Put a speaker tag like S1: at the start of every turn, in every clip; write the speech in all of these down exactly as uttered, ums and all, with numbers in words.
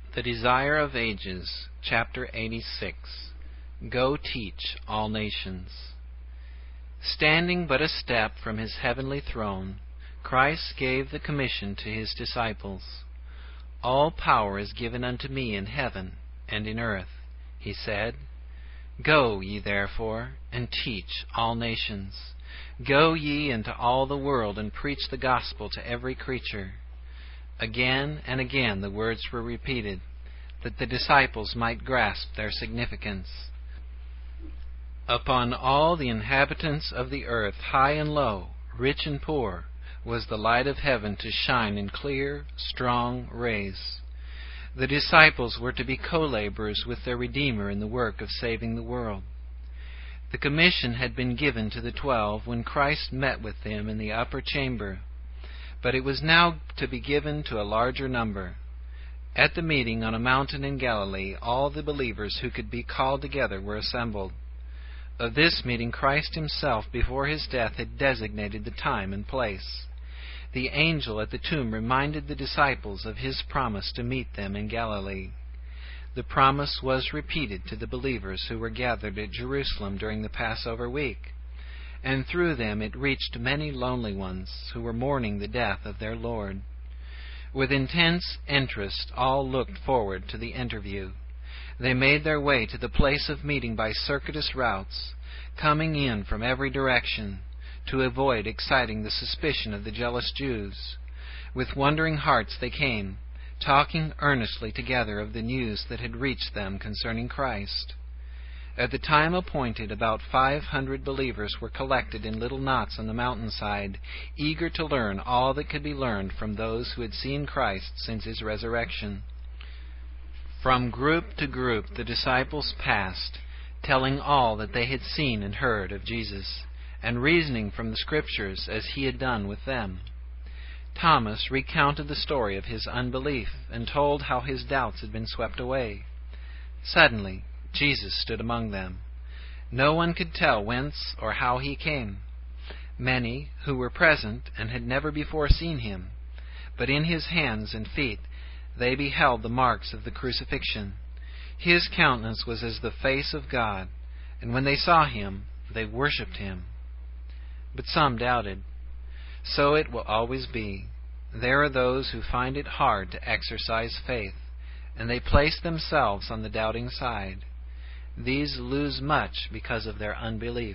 S1: The Desire of Ages, Chapter eighty-six. Go teach all nations. Standing but a step from his heavenly throne, Christ gave the commission to his disciples. All power is given unto me in heaven and in earth, he said. Go ye therefore, and teach all nations. Go ye into all the world, and preach the gospel to every creature. Again and again the words were repeated, that the disciples might grasp their significance. Upon all the inhabitants of the earth, high and low, rich and poor, was the light of heaven to shine in clear, strong rays. The disciples were to be co-laborers with their Redeemer in the work of saving the world. The commission had been given to the twelve when Christ met with them in the upper chamber, but it was now to be given to a larger number. At the meeting on a mountain in Galilee, all the believers who could be called together were assembled. Of this meeting Christ himself, before his death, had designated the time and place. The angel at the tomb reminded the disciples of his promise to meet them in Galilee. The promise was repeated to the believers who were gathered at Jerusalem during the Passover week, and through them it reached many lonely ones who were mourning the death of their Lord. With intense interest, all looked forward to the interview. They made their way to the place of meeting by circuitous routes, coming in from every direction, to avoid exciting the suspicion of the jealous Jews. With wondering hearts they came, talking earnestly together of the news that had reached them concerning Christ. At the time appointed, about five hundred believers were collected in little knots on the mountainside, eager to learn all that could be learned from those who had seen Christ since his resurrection. From group to group the disciples passed, telling all that they had seen and heard of Jesus, and reasoning from the Scriptures as he had done with them. Thomas recounted the story of his unbelief and told how his doubts had been swept away. Suddenly Jesus stood among them. No one could tell whence or how he came. Many who were present and had never before seen him, but in his hands and feet they beheld the marks of the crucifixion. His countenance was as the face of God, and when they saw him, they worshipped him. But some doubted. So it will always be. There are those who find it hard to exercise faith, and they place themselves on the doubting side. These lose much because of their unbelief.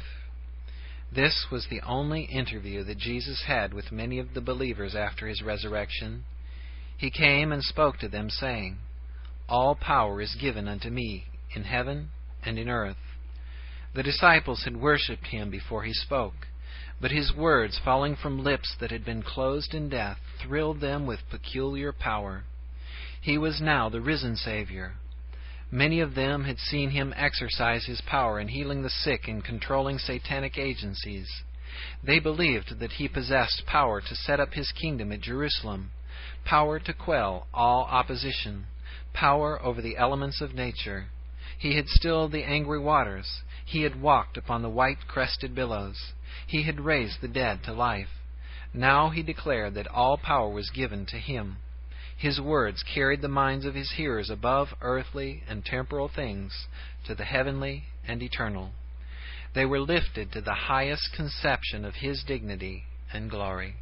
S1: This was the only interview that Jesus had with many of the believers after his resurrection. He came and spoke to them, saying, All power is given unto me in heaven and in earth. The disciples had worshipped him before he spoke, but his words, falling from lips that had been closed in death, thrilled them with peculiar power. He was now the risen Savior. Many of them had seen him exercise his power in healing the sick and controlling satanic agencies. They believed that he possessed power to set up his kingdom at Jerusalem, power to quell all opposition, power over the elements of nature. He had stilled the angry waters. He had walked upon the white-crested billows. He had raised the dead to life. Now he declared that all power was given to him. His words carried the minds of his hearers above earthly and temporal things to the heavenly and eternal. They were lifted to the highest conception of his dignity and glory.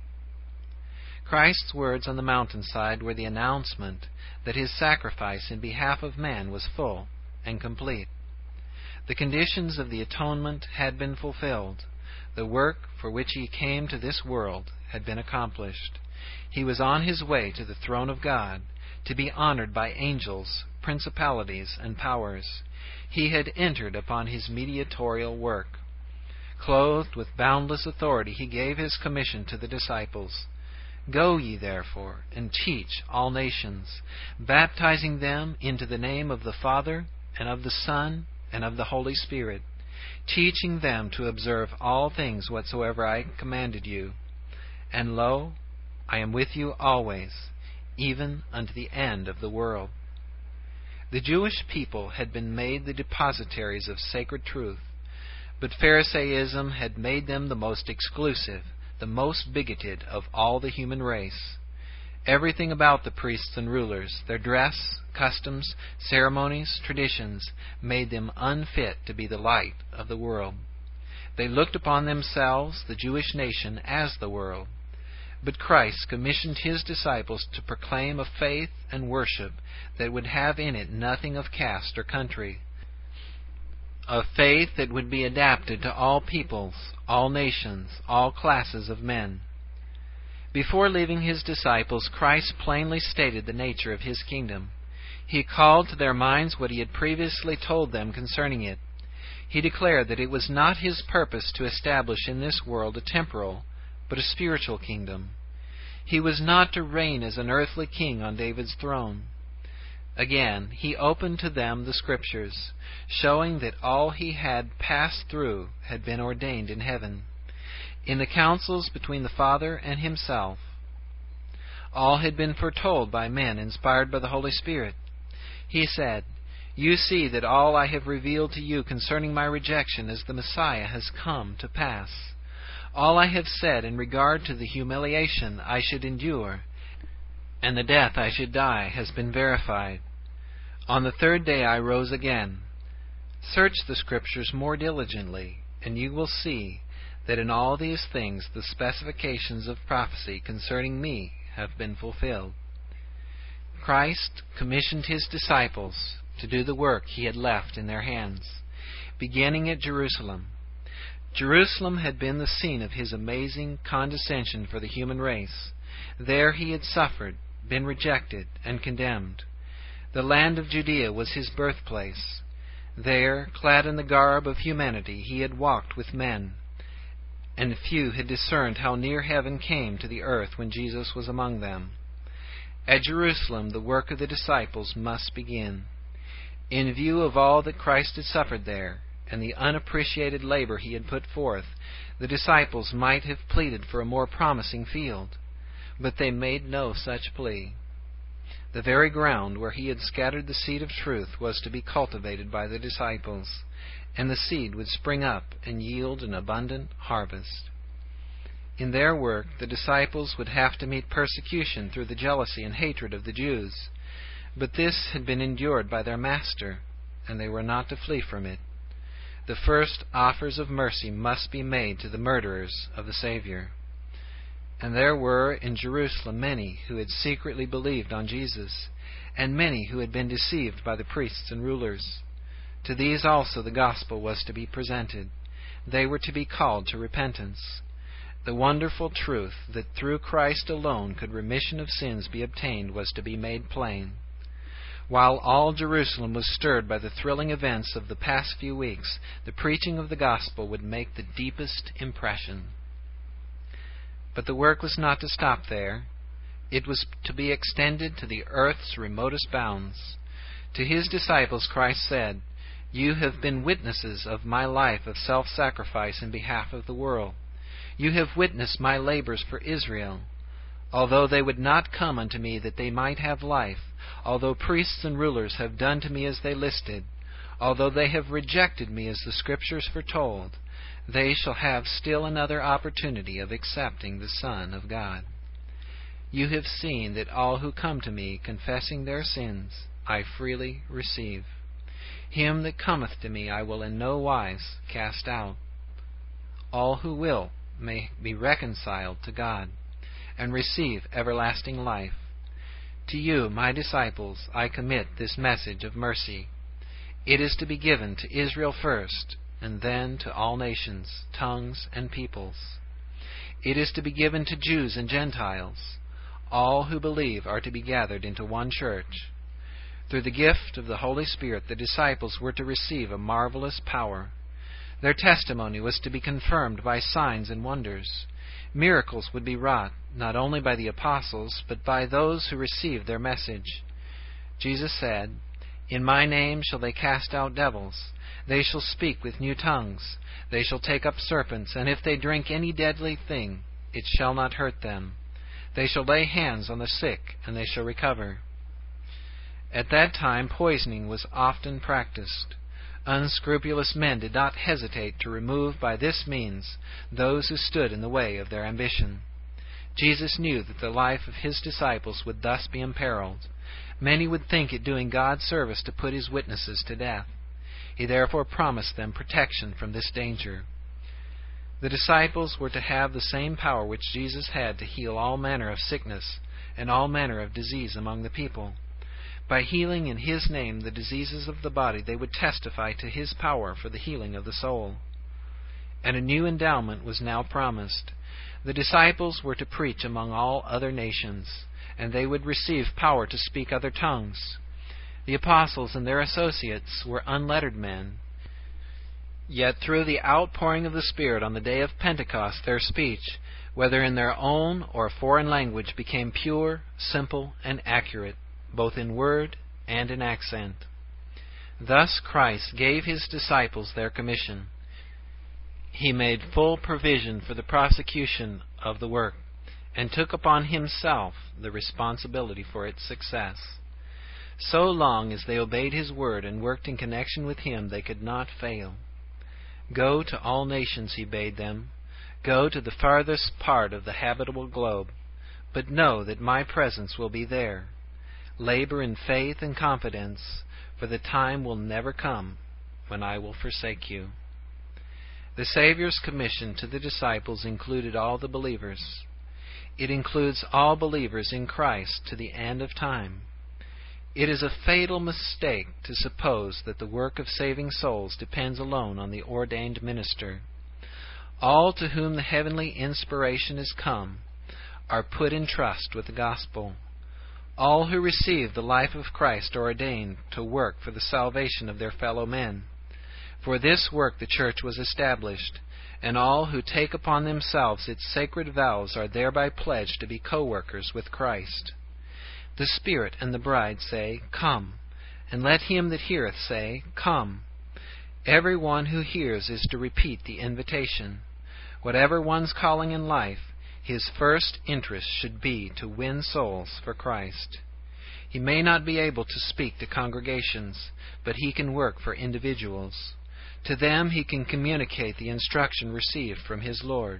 S1: Christ's words on the mountainside were the announcement that his sacrifice in behalf of man was full and complete. The conditions of the atonement had been fulfilled. The work for which he came to this world had been accomplished. He was on his way to the throne of God, to be honored by angels, principalities, and powers. He had entered upon his mediatorial work. Clothed with boundless authority, he gave his commission to the disciples. Go ye therefore, and teach all nations, baptizing them into the name of the Father, and of the Son, and of the Holy Spirit, teaching them to observe all things whatsoever I commanded you. And lo, I am with you always, even unto the end of the world. The Jewish people had been made the depositaries of sacred truth, but Pharisaism had made them the most exclusive, the most bigoted of all the human race. Everything about the priests and rulers, their dress, customs, ceremonies, traditions, made them unfit to be the light of the world. They looked upon themselves, the Jewish nation, as the world. But Christ commissioned His disciples to proclaim a faith and worship that would have in it nothing of caste or country, a faith that would be adapted to all peoples, all nations, all classes of men. Before leaving His disciples, Christ plainly stated the nature of His kingdom. He called to their minds what He had previously told them concerning it. He declared that it was not His purpose to establish in this world a temporal, but a spiritual kingdom. He was not to reign as an earthly king on David's throne. Again, He opened to them the Scriptures, showing that all He had passed through had been ordained in heaven, in the councils between the Father and Himself. All had been foretold by men inspired by the Holy Spirit. He said, "You see that all I have revealed to you concerning my rejection as the Messiah has come to pass. All I have said in regard to the humiliation I should endure and the death I should die has been verified. On the third day I rose again. Search the Scriptures more diligently, and you will see that in all these things the specifications of prophecy concerning me have been fulfilled." Christ commissioned His disciples to do the work He had left in their hands, beginning at Jerusalem. Jerusalem had been the scene of His amazing condescension for the human race. There He had suffered, been rejected, and condemned. The land of Judea was His birthplace. There, clad in the garb of humanity, He had walked with men, and few had discerned how near heaven came to the earth when Jesus was among them. At Jerusalem the work of the disciples must begin. In view of all that Christ had suffered there, and the unappreciated labor He had put forth, the disciples might have pleaded for a more promising field. But they made no such plea. The very ground where He had scattered the seed of truth was to be cultivated by the disciples, and the seed would spring up and yield an abundant harvest. In their work, the disciples would have to meet persecution through the jealousy and hatred of the Jews. But this had been endured by their Master, and they were not to flee from it. The first offers of mercy must be made to the murderers of the Savior. And there were in Jerusalem many who had secretly believed on Jesus, and many who had been deceived by the priests and rulers. To these also the gospel was to be presented. They were to be called to repentance. The wonderful truth that through Christ alone could remission of sins be obtained was to be made plain. While all Jerusalem was stirred by the thrilling events of the past few weeks, the preaching of the gospel would make the deepest impression. But the work was not to stop there. It was to be extended to the earth's remotest bounds. To His disciples Christ said, "You have been witnesses of my life of self-sacrifice in behalf of the world. You have witnessed my labors for Israel. Although they would not come unto me that they might have life, although priests and rulers have done to me as they listed, although they have rejected me as the Scriptures foretold, they shall have still another opportunity of accepting the Son of God. You have seen that all who come to me confessing their sins, I freely receive. Him that cometh to me I will in no wise cast out. All who will may be reconciled to God, and receive everlasting life. To you, my disciples, I commit this message of mercy. It is to be given to Israel first, and then to all nations, tongues, and peoples. It is to be given to Jews and Gentiles. All who believe are to be gathered into one church. Through the gift of the Holy Spirit, the disciples were to receive a marvelous power. Their testimony was to be confirmed by signs and wonders. Miracles would be wrought, not only by the apostles, but by those who received their message. Jesus said, "In my name shall they cast out devils. They shall speak with new tongues. They shall take up serpents, and if they drink any deadly thing, it shall not hurt them. They shall lay hands on the sick, and they shall recover." At that time poisoning was often practiced. Unscrupulous men did not hesitate to remove by this means those who stood in the way of their ambition. Jesus knew that the life of his disciples would thus be imperiled. Many would think it doing God service to put his witnesses to death. He therefore promised them protection from this danger. The disciples were to have the same power which Jesus had to heal all manner of sickness and all manner of disease among the people. By healing in his name the diseases of the body, they would testify to his power for the healing of the soul. And a new endowment was now promised. The disciples were to preach among all other nations, and they would receive power to speak other tongues. The apostles and their associates were unlettered men. Yet through the outpouring of the Spirit on the day of Pentecost, their speech, whether in their own or foreign language, became pure, simple, and accurate, both in word and in accent. Thus Christ gave his disciples their commission. He made full provision for the prosecution of the work, and took upon himself the responsibility for its success. So long as they obeyed his word and worked in connection with him, they could not fail. Go to all nations, he bade them. Go to the farthest part of the habitable globe, but know that my presence will be there. Labor in faith and confidence, for the time will never come when I will forsake you. The Savior's commission to the disciples included all the believers. It includes all believers in Christ to the end of time. It is a fatal mistake to suppose that the work of saving souls depends alone on the ordained minister. All to whom the heavenly inspiration is come are put in trust with the gospel. All who receive the life of Christ are ordained to work for the salvation of their fellow men. For this work the church was established, and all who take upon themselves its sacred vows are thereby pledged to be co-workers with Christ. The Spirit and the bride say, Come, and let him that heareth say, Come. Every one who hears is to repeat the invitation. Whatever one's calling in life, his first interest should be to win souls for Christ. He may not be able to speak to congregations, but he can work for individuals. To them he can communicate the instruction received from his Lord.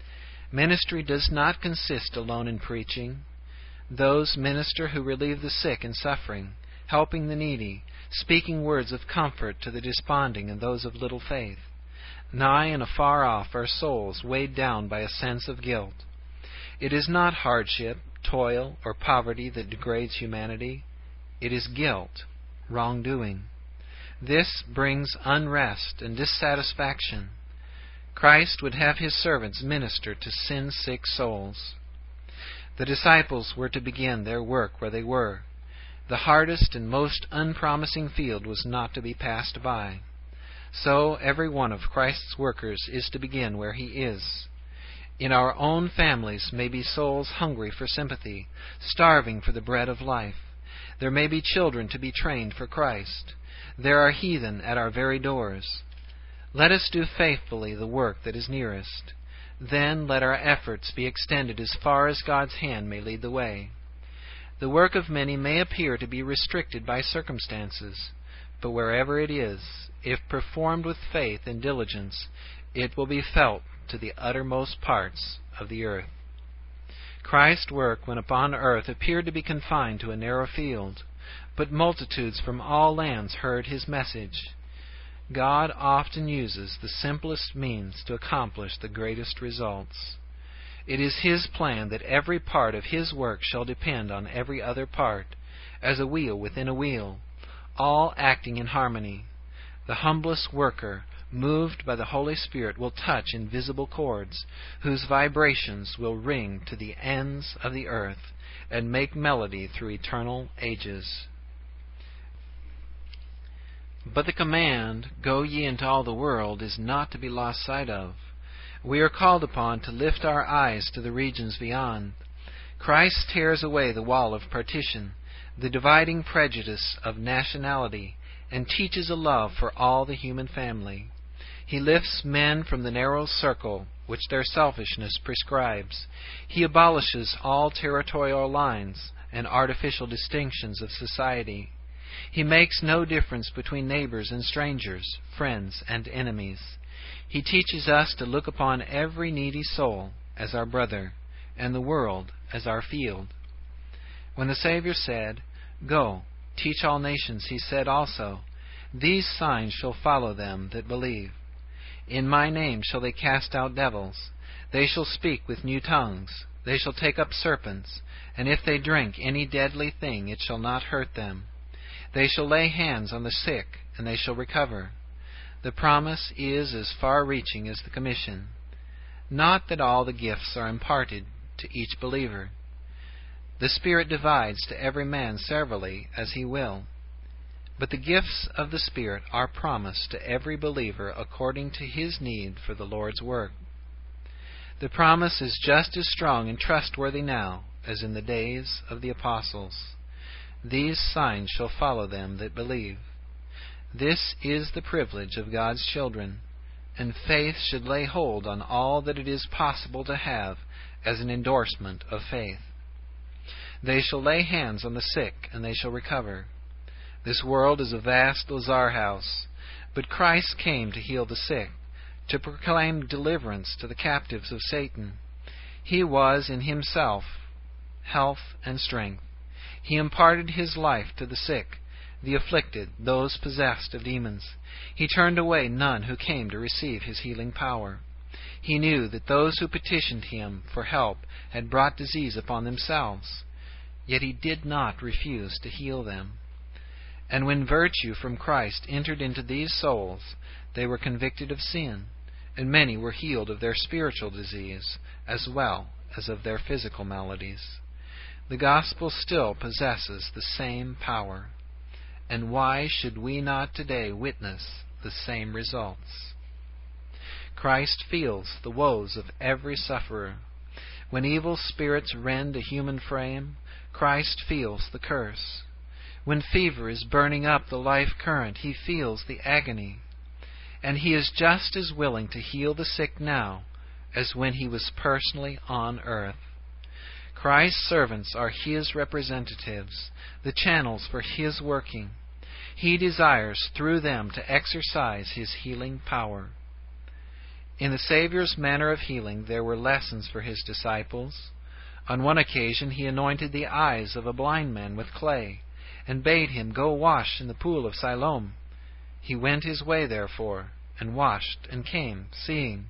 S1: Ministry does not consist alone in preaching. Those minister who relieve the sick and suffering, helping the needy, speaking words of comfort to the desponding and those of little faith. Nigh and afar off are souls weighed down by a sense of guilt. It is not hardship, toil, or poverty that degrades humanity. It is guilt, wrongdoing. This brings unrest and dissatisfaction. Christ would have his servants minister to sin-sick souls. The disciples were to begin their work where they were. The hardest and most unpromising field was not to be passed by. So every one of Christ's workers is to begin where he is. In our own families may be souls hungry for sympathy, starving for the bread of life. There may be children to be trained for Christ. There are heathen at our very doors. Let us do faithfully the work that is nearest. Then let our efforts be extended as far as God's hand may lead the way. The work of many may appear to be restricted by circumstances, but wherever it is, if performed with faith and diligence, it will be felt to the uttermost parts of the earth. Christ's work when upon earth appeared to be confined to a narrow field, but multitudes from all lands heard his message. God often uses the simplest means to accomplish the greatest results. It is his plan that every part of his work shall depend on every other part, as a wheel within a wheel, all acting in harmony. The humblest worker, moved by the Holy Spirit, will touch invisible chords, whose vibrations will ring to the ends of the earth and make melody through eternal ages. But the command, Go ye into all the world, is not to be lost sight of. We are called upon to lift our eyes to the regions beyond. Christ tears away the wall of partition, the dividing prejudice of nationality, and teaches a love for all the human family. He lifts men from the narrow circle which their selfishness prescribes. He abolishes all territorial lines and artificial distinctions of society. He makes no difference between neighbors and strangers, friends and enemies. He teaches us to look upon every needy soul as our brother, and the world as our field. When the Savior said, "Go, teach all nations," he said also, "These signs shall follow them that believe. In my name shall they cast out devils. They shall speak with new tongues. They shall take up serpents. And if they drink any deadly thing, it shall not hurt them. They shall lay hands on the sick, and they shall recover." The promise is as far-reaching as the commission. Not that all the gifts are imparted to each believer. The Spirit divides to every man severally as he will. But the gifts of the Spirit are promised to every believer according to his need for the Lord's work. The promise is just as strong and trustworthy now as in the days of the apostles. "These signs shall follow them that believe." This is the privilege of God's children, and faith should lay hold on all that it is possible to have as an endorsement of faith. They shall lay hands on the sick, and they shall recover. This world is a vast lazar house, but Christ came to heal the sick, to proclaim deliverance to the captives of Satan. He was in himself health and strength. He imparted his life to the sick, the afflicted, those possessed of demons. He turned away none who came to receive his healing power. He knew that those who petitioned him for help had brought disease upon themselves, yet he did not refuse to heal them. And when virtue from Christ entered into these souls, they were convicted of sin, and many were healed of their spiritual disease as well as of their physical maladies. The gospel still possesses the same power. And why should we not today witness the same results? Christ feels the woes of every sufferer. When evil spirits rend a human frame, Christ feels the curse. When fever is burning up the life current, he feels the agony. And he is just as willing to heal the sick now as when he was personally on earth. Christ's servants are his representatives, the channels for his working. He desires through them to exercise his healing power. In the Savior's manner of healing there were lessons for his disciples. On one occasion he anointed the eyes of a blind man with clay, and bade him go wash in the pool of Siloam. He went his way therefore, and washed, and came, seeing.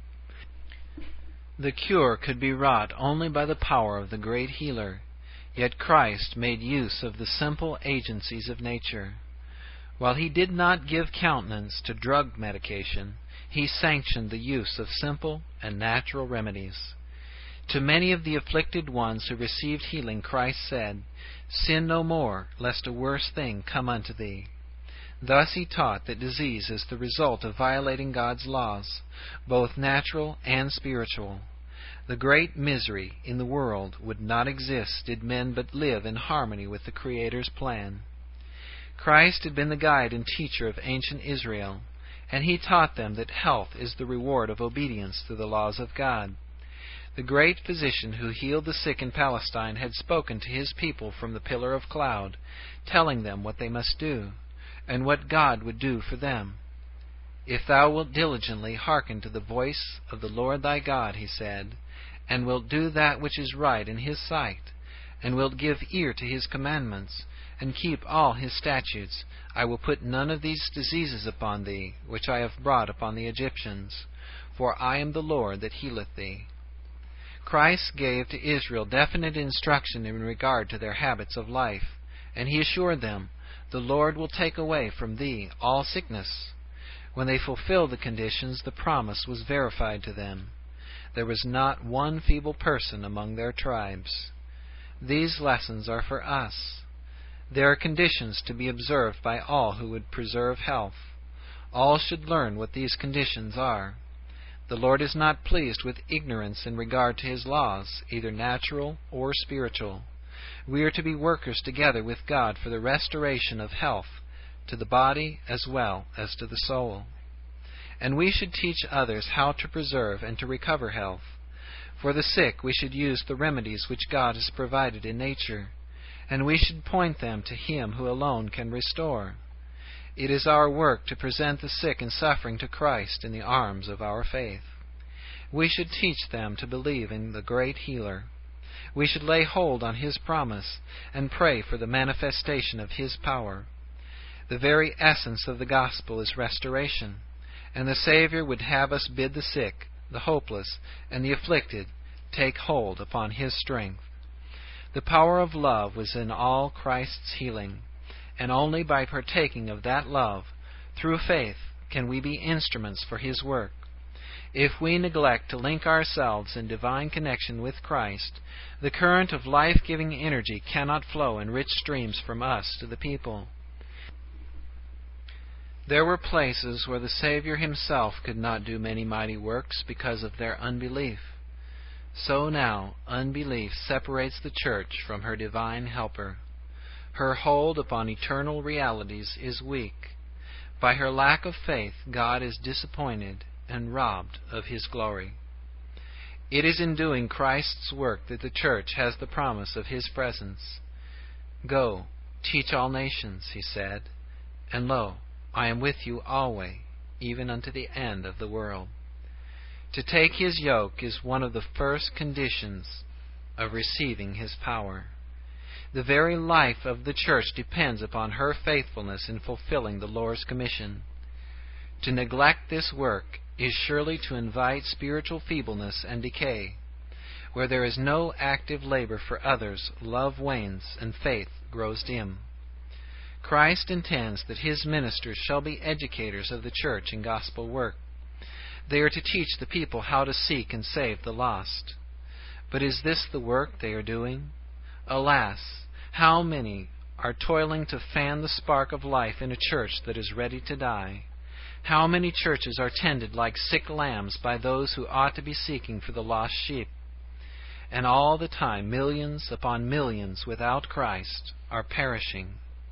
S1: The cure could be wrought only by the power of the great healer, yet Christ made use of the simple agencies of nature. While he did not give countenance to drug medication, he sanctioned the use of simple and natural remedies. To many of the afflicted ones who received healing, Christ said, "Sin no more, lest a worse thing come unto thee." Thus he taught that disease is the result of violating God's laws, both natural and spiritual. The great misery in the world would not exist did men but live in harmony with the Creator's plan. Christ had been the guide and teacher of ancient Israel, and he taught them that health is the reward of obedience to the laws of God. The great physician who healed the sick in Palestine had spoken to his people from the pillar of cloud, telling them what they must do, and what God would do for them. "If thou wilt diligently hearken to the voice of the Lord thy God," he said, "and wilt do that which is right in his sight, and wilt give ear to his commandments, and keep all his statutes, I will put none of these diseases upon thee, which I have brought upon the Egyptians, for I am the Lord that healeth thee." Christ gave to Israel definite instruction in regard to their habits of life, and he assured them, "The Lord will take away from thee all sickness." When they fulfilled the conditions, the promise was verified to them. There was not one feeble person among their tribes. These lessons are for us. There are conditions to be observed by all who would preserve health. All should learn what these conditions are. The Lord is not pleased with ignorance in regard to his laws, either natural or spiritual. We are to be workers together with God for the restoration of health to the body as well as to the soul. And we should teach others how to preserve and to recover health. For the sick we should use the remedies which God has provided in nature, and we should point them to him who alone can restore. It is our work to present the sick and suffering to Christ in the arms of our faith. We should teach them to believe in the great healer. We should lay hold on His promise and pray for the manifestation of His power. The very essence of the gospel is restoration, and the Savior would have us bid the sick, the hopeless, and the afflicted take hold upon His strength. The power of love was in all Christ's healing, and only by partaking of that love, through faith, can we be instruments for His work. If we neglect to link ourselves in divine connection with Christ, the current of life-giving energy cannot flow in rich streams from us to the people. There were places where the Savior Himself could not do many mighty works because of their unbelief. So now unbelief separates the church from her divine helper. Her hold upon eternal realities is weak. By her lack of faith, God is disappointed and robbed of His glory. It is in doing Christ's work that the church has the promise of His presence. Go, teach all nations, He said, and lo, I am with you always, even unto the end of the world. To take His yoke is one of the first conditions of receiving His power. The very life of the church depends upon her faithfulness in fulfilling the Lord's commission. To neglect this work is surely to invite spiritual feebleness and decay. Where there is no active labor for others, love wanes and faith grows dim. Christ intends that His ministers shall be educators of the church in gospel work. They are to teach the people how to seek and save the lost. But is this the work they are doing? Alas, how many are toiling to fan the spark of life in a church that is ready to die? How many churches are tended like sick lambs by those who ought to be seeking for the lost sheep? And all the time, millions upon millions without Christ are perishing.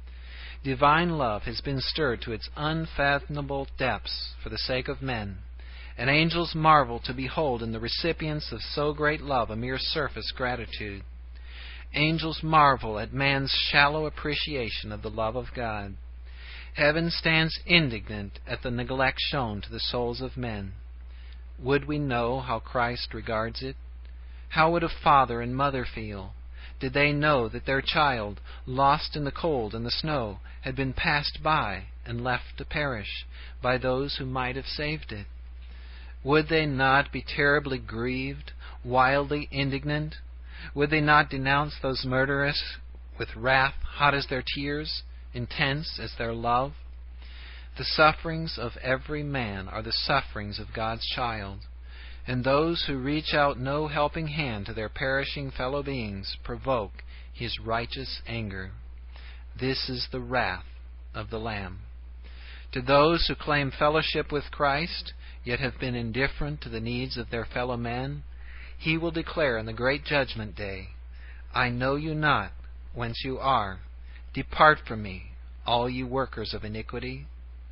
S1: Divine love has been stirred to its unfathomable depths for the sake of men, and angels marvel to behold in the recipients of so great love a mere surface gratitude. Angels marvel at man's shallow appreciation of the love of God. Heaven stands indignant at the neglect shown to the souls of men. Would we know how Christ regards it? How would a father and mother feel, did they know that their child, lost in the cold and the snow, had been passed by and left to perish by those who might have saved it? Would they not be terribly grieved, wildly indignant? Would they not denounce those murderers with wrath hot as their tears, intense as their love? The sufferings of every man are the sufferings of God's child, and those who reach out no helping hand to their perishing fellow beings provoke His righteous anger. This is the wrath of the Lamb. To those who claim fellowship with Christ, yet have been indifferent to the needs of their fellow men, He will declare in the great judgment day, I know you not, whence you are. Depart from me, all you workers of iniquity.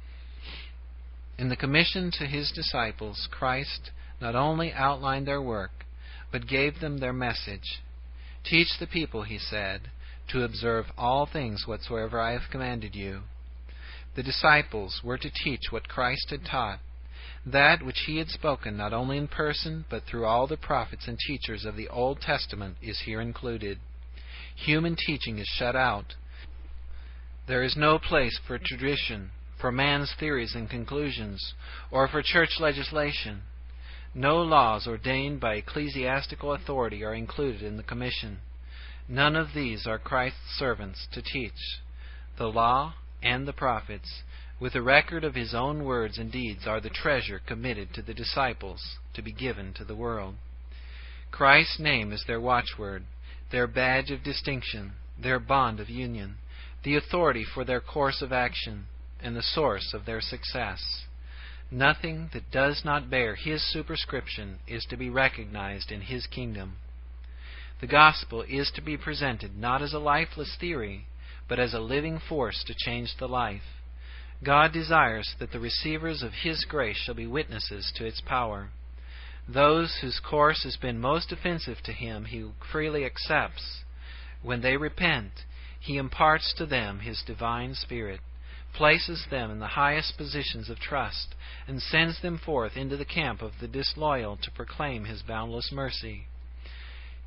S1: In the commission to His disciples, Christ not only outlined their work, but gave them their message. Teach the people, He said, to observe all things whatsoever I have commanded you. The disciples were to teach what Christ had taught. That which He had spoken not only in person, but through all the prophets and teachers of the Old Testament is here included. Human teaching is shut out. There is no place for tradition, for man's theories and conclusions, or for church legislation. No laws ordained by ecclesiastical authority are included in the commission. None of these are Christ's servants to teach. The law and the prophets, with a record of His own words and deeds, are the treasure committed to the disciples to be given to the world. Christ's name is their watchword, their badge of distinction, their bond of union, the authority for their course of action, and the source of their success. Nothing that does not bear His superscription is to be recognized in His kingdom. The gospel is to be presented not as a lifeless theory, but as a living force to change the life. God desires that the receivers of His grace shall be witnesses to its power. Those whose course has been most offensive to Him He freely accepts. When they repent, He imparts to them His divine Spirit, places them in the highest positions of trust, and sends them forth into the camp of the disloyal to proclaim His boundless mercy.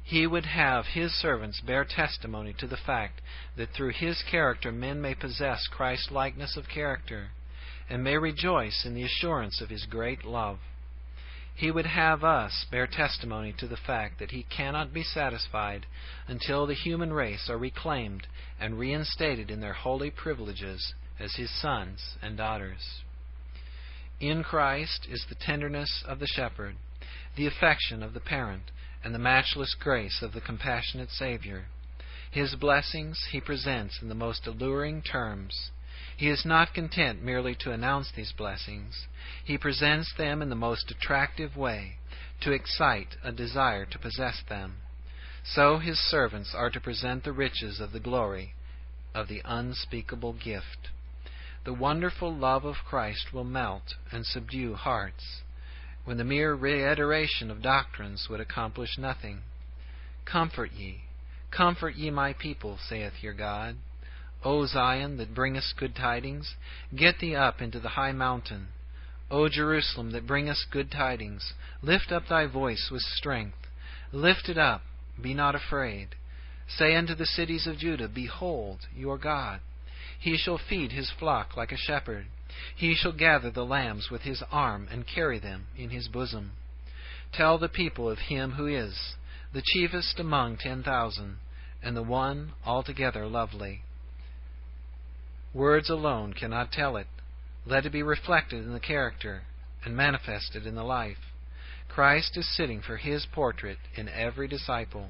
S1: He would have His servants bear testimony to the fact that through His character men may possess Christ-likeness of character, and may rejoice in the assurance of His great love. He would have us bear testimony to the fact that He cannot be satisfied until the human race are reclaimed and reinstated in their holy privileges as His sons and daughters. In Christ is the tenderness of the shepherd, the affection of the parent, and the matchless grace of the compassionate Savior. His blessings He presents in the most alluring terms. He is not content merely to announce these blessings. He presents them in the most attractive way, to excite a desire to possess them. So His servants are to present the riches of the glory of the unspeakable gift. The wonderful love of Christ will melt and subdue hearts, when the mere reiteration of doctrines would accomplish nothing. Comfort ye, comfort ye my people, saith your God. O Zion, that bringest good tidings, get thee up into the high mountain. O Jerusalem, that bringest good tidings, lift up thy voice with strength. Lift it up, be not afraid. Say unto the cities of Judah, Behold your God. He shall feed His flock like a shepherd. He shall gather the lambs with His arm, and carry them in His bosom. Tell the people of Him who is, the chiefest among ten thousand, and the one altogether lovely. Words alone cannot tell it. Let it be reflected in the character, and manifested in the life. Christ is sitting for His portrait in every disciple.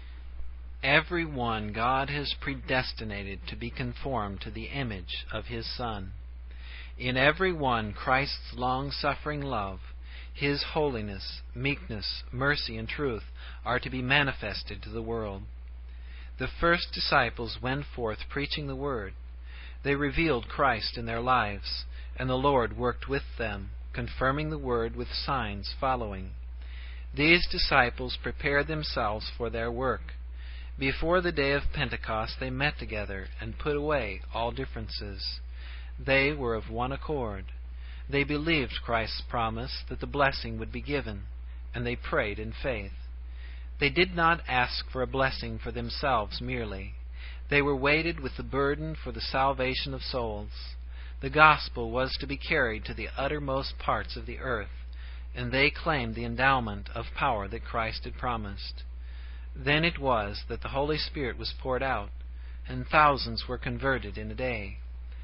S1: Every one God has predestinated to be conformed to the image of His Son. In every one Christ's long-suffering love, His holiness, meekness, mercy, and truth are to be manifested to the world. The first disciples went forth preaching the Word. They revealed Christ in their lives, and the Lord worked with them, confirming the Word with signs following. These disciples prepared themselves for their work. Before the day of Pentecost they met together and put away all differences. They were of one accord. They believed Christ's promise that the blessing would be given, and they prayed in faith. They did not ask for a blessing for themselves merely. They were weighted with the burden for the salvation of souls. The gospel was to be carried to the uttermost parts of the earth, and they claimed the endowment of power that Christ had promised. Then it was that the Holy Spirit was poured out, and thousands were converted in a day.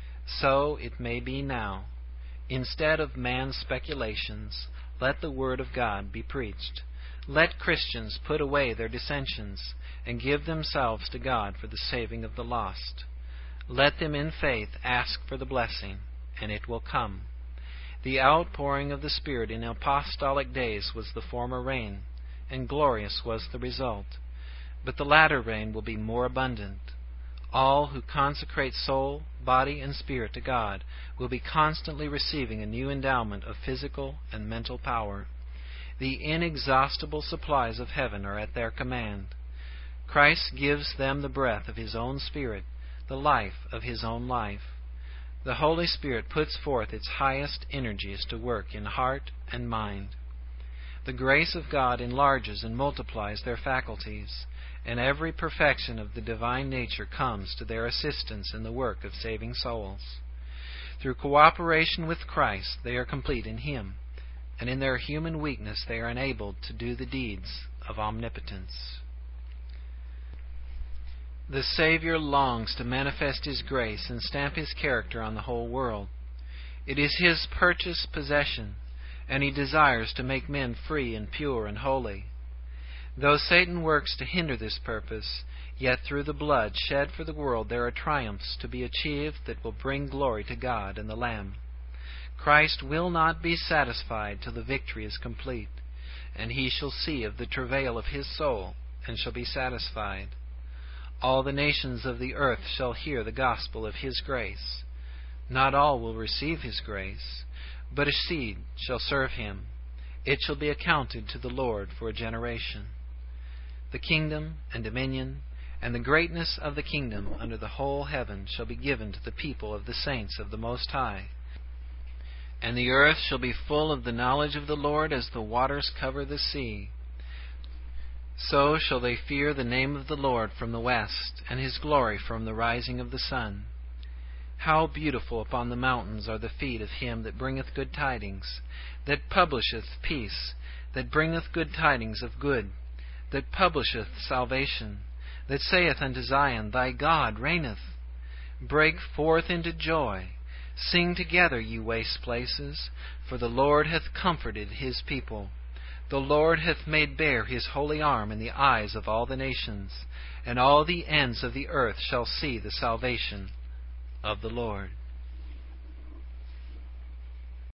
S1: So it may be now. Instead of man's speculations, let the Word of God be preached. Let Christians put away their dissensions and give themselves to God for the saving of the lost. Let them in faith ask for the blessing, and it will come. The outpouring of the Spirit in apostolic days was the former rain, and glorious was the result. But the latter rain will be more abundant. All who consecrate soul, body, and spirit to God will be constantly receiving a new endowment of physical and mental power. The inexhaustible supplies of heaven are at their command. Christ gives them the breath of His own Spirit, the life of His own life. The Holy Spirit puts forth its highest energies to work in heart and mind. The grace of God enlarges and multiplies their faculties, and every perfection of the divine nature comes to their assistance in the work of saving souls. Through cooperation with Christ they are complete in Him, and in their human weakness they are enabled to do the deeds of omnipotence. The Savior longs to manifest His grace and stamp His character on the whole world. It is His purchased possession, and He desires to make men free and pure and holy. Though Satan works to hinder this purpose, yet through the blood shed for the world there are triumphs to be achieved that will bring glory to God and the Lamb. Christ will not be satisfied till the victory is complete, and He shall see of the travail of His soul, and shall be satisfied. All the nations of the earth shall hear the gospel of His grace. Not all will receive His grace, but a seed shall serve Him. It shall be accounted to the Lord for a generation. The kingdom and dominion and the greatness of the kingdom under the whole heaven shall be given to the people of the saints of the Most High. And the earth shall be full of the knowledge of the Lord as the waters cover the sea. So shall they fear the name of the Lord from the west, and his glory from the rising of the sun. How beautiful upon the mountains are the feet of him that bringeth good tidings, that publisheth peace, that bringeth good tidings of good, that publisheth salvation, that saith unto Zion, Thy God reigneth. Break forth into joy, sing together, ye waste places, for the Lord hath comforted his people. The Lord hath made bare his holy arm in the eyes of all the nations, and all the ends of the earth shall see the salvation of the Lord.